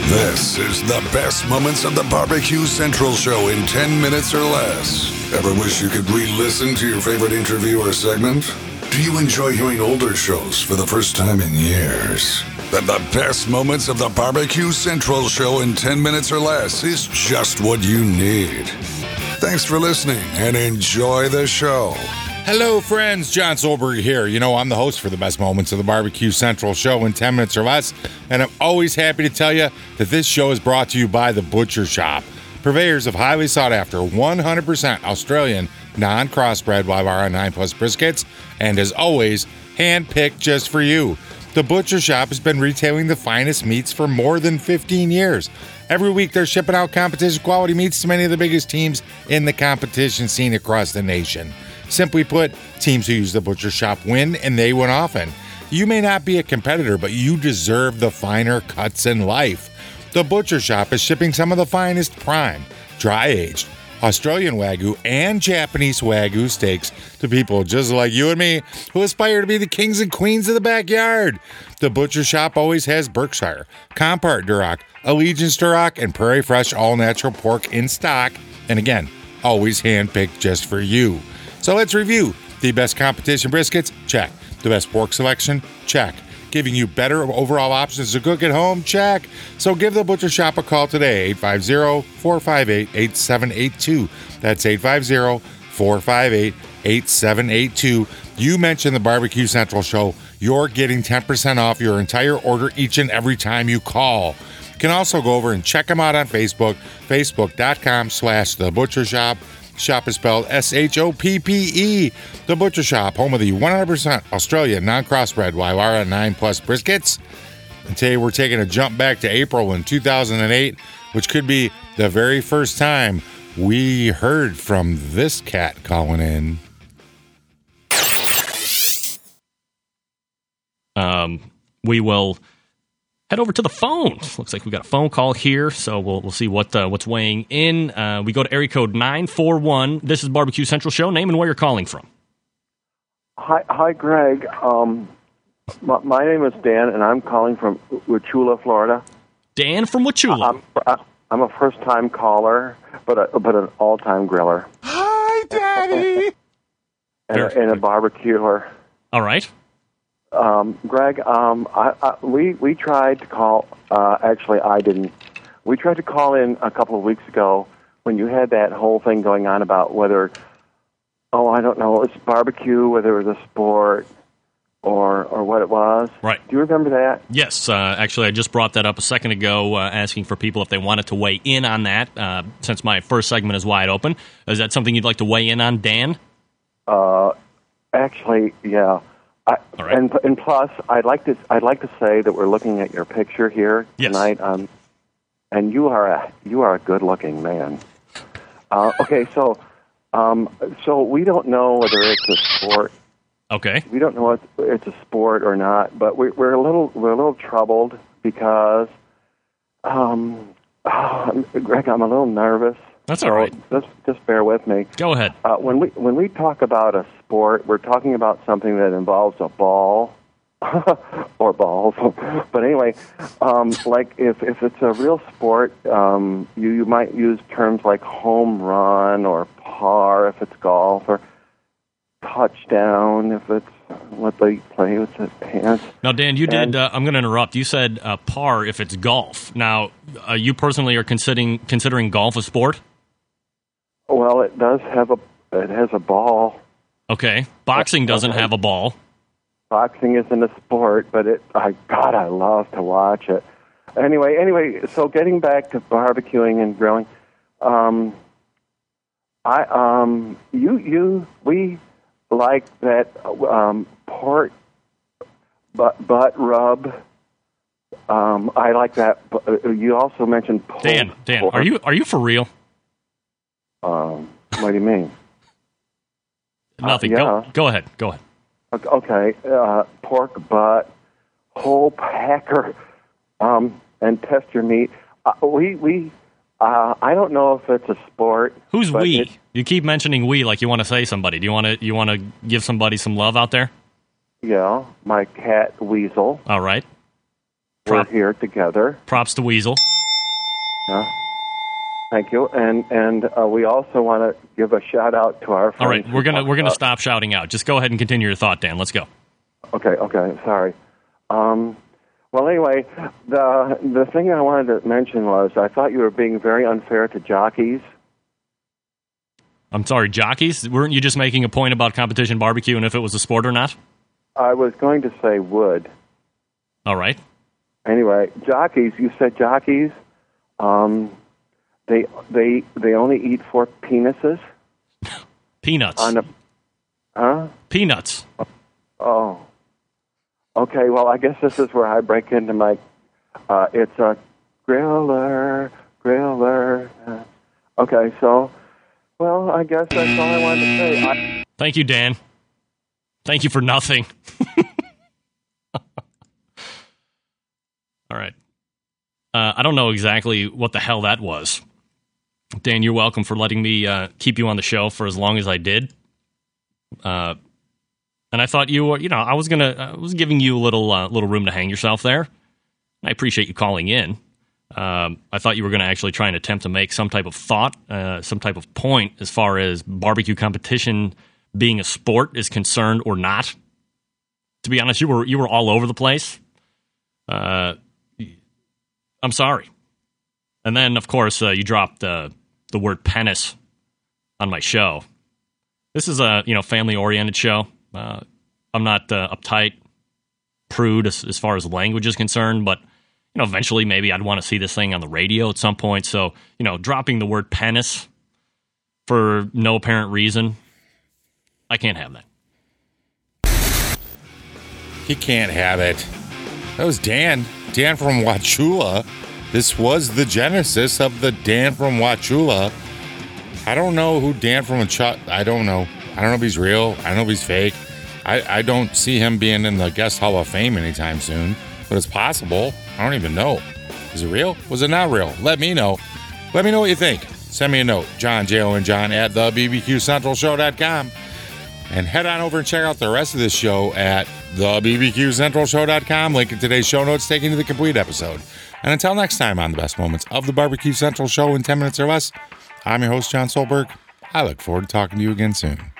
This is the best moments of the Barbecue Central Show in 10 minutes or less. Ever wish you could re-listen to your favorite interview or segment? Do you enjoy hearing older shows for the first time in years? Then the best moments of the Barbecue Central Show in 10 minutes or less is just what you need. Thanks for listening and enjoy the show. Hello, friends. John Solberg here. You know, I'm the host for the best moments of the Barbecue Central Show in 10 minutes or less, and I'm always happy to tell you that this show is brought to you by The Butcher Shop, purveyors of highly sought-after 100% Australian non-crossbred Wyvera 9 Plus briskets, and as always, hand-picked just for you. The Butcher Shop has been retailing the finest meats for more than 15 years. Every week, they're shipping out competition-quality meats to many of the biggest teams in the competition scene across the nation. Simply put, teams who use the Butcher Shop win, and they win often. You may not be a competitor, but you deserve the finer cuts in life. The Butcher Shop is shipping some of the finest prime, dry-aged, Australian Wagyu and Japanese Wagyu steaks to people just like you and me who aspire to be the kings and queens of the backyard. The Butcher Shop always has Berkshire, Compart Duroc, Allegiance Duroc, and Prairie Fresh all-natural pork in stock, and again, always hand-picked just for you. So let's review. The best competition briskets? Check. The best pork selection? Check. Giving you better overall options to cook at home? Check. So give the Butcher Shop a call today, 850-458-8782. That's 850-458-8782. You mentioned the Barbecue Central Show. You're getting 10% off your entire order each and every time you call. You can also go over and check them out on Facebook, facebook.com/The Butcher Shop. Shop is spelled S-H-O-P-P-E. The Butcher Shop, home of the 100% Australian non-crossbred Wyvera 9 Plus briskets. And today we're taking a jump back to April in 2008, which could be the very first time we heard from this cat calling in. We will head over to the phones. Looks like we got a phone call here, so we'll see what's weighing in. We go to area code 941. This is Barbecue Central Show. Name and where you're calling from. Hi, Greg. My name is Dan, and I'm calling from Wauchula, Florida. Dan from Wauchula. I'm a first-time caller, but an all-time griller. Hi, Daddy! and a barbecuer. All right. Greg, we tried to call. Actually, I didn't. We tried to call in a couple of weeks ago when you had that whole thing going on about whether, I don't know, it's barbecue, whether it was a sport or what it was. Right. Do you remember that? Yes. Actually, I just brought that up a second ago, asking for people if they wanted to weigh in on that. Since my first segment is wide open, is that something you'd like to weigh in on, Dan? Actually, yeah. All right. And plus, I'd like to say that we're looking at your picture here tonight. Yes. And you are a good-looking man. Okay, so we don't know whether it's a sport. Okay. We don't know if it's a sport or not, but we're a little troubled because, Greg, I'm a little nervous. That's all right. Just bear with me. Go ahead. When we talk about a sport, we're talking about something that involves a ball or balls. But anyway, like if it's a real sport, you might use terms like home run or par if it's golf, or touchdown if it's what they play with the pants. Now, Dan, you did. I'm going to interrupt. You said par if it's golf. Now, you personally are considering golf a sport? Well, it has a ball. Okay. Boxing doesn't have a ball. Boxing isn't a sport, but I love to watch it. Anyway, so getting back to barbecuing and grilling, we like that pork butt rub. I like that. You also mentioned pork. Dan, are you for real? What do you mean? Nothing. Yeah. Go ahead. Okay. Pork butt, whole packer, and test your meat. I don't know if it's a sport. Who's we? You keep mentioning we like you want to say somebody. Do you want to give somebody some love out there? Yeah, my cat Weasel. All right. We're here together. Props to Weasel. Thank you, and we also want to give a shout out to our friends. All right, we're gonna stop shouting out. Just go ahead and continue your thought, Dan. Let's go. Okay, sorry. Well, anyway, the thing I wanted to mention was I thought you were being very unfair to jockeys. I'm sorry, jockeys? Weren't you just making a point about competition barbecue and if it was a sport or not? I was going to say would. All right. Anyway, jockeys. You said jockeys. They only eat 4 penises. Peanuts. Peanuts. Oh. Okay. Well, I guess this is where I break into my. It's a griller. Okay. So, well, I guess that's all I wanted to say. Thank you, Dan. Thank you for nothing. All right. I don't know exactly what the hell that was. Dan, you're welcome for letting me keep you on the show for as long as I did. And I thought you were, I was giving you a little room to hang yourself there. I appreciate you calling in. I thought you were going to actually try and attempt to make some type of thought, some type of point as far as barbecue competition being a sport is concerned or not. To be honest, you were all over the place. I'm sorry. And then, of course, you dropped the word penis on my show. This is a family-oriented show. I'm not uptight, prude as far as language is concerned, but eventually maybe I'd want to see this thing on the radio at some point. So, dropping the word penis for no apparent reason, I can't have that. He can't have it. That was Dan from Wauchula. This was the genesis of the Dan from Wauchula. I don't know who Dan from Wauchula. I don't know if he's real. I don't know if he's fake. I don't see him being in the Guest Hall of Fame anytime soon, but it's possible. I don't even know. Is it real? Was it not real? Let me know. Let me know what you think. Send me a note, John, J-O-N-John, at thebbqcentralshow.com. And head on over and check out the rest of this show at thebbqcentralshow.com. Link in today's show notes taking you to the complete episode. And until next time on the best moments of the Barbecue Central Show in 10 minutes or less, I'm your host, John Solberg. I look forward to talking to you again soon.